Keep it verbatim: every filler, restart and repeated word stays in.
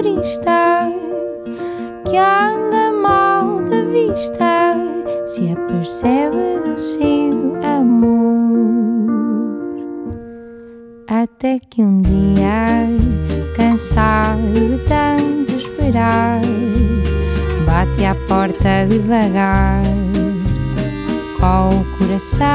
turista que anda mal da vista se apercebe do seu amor. Até que um dia, cansado de tanto esperar, bate à porta devagar, com o coração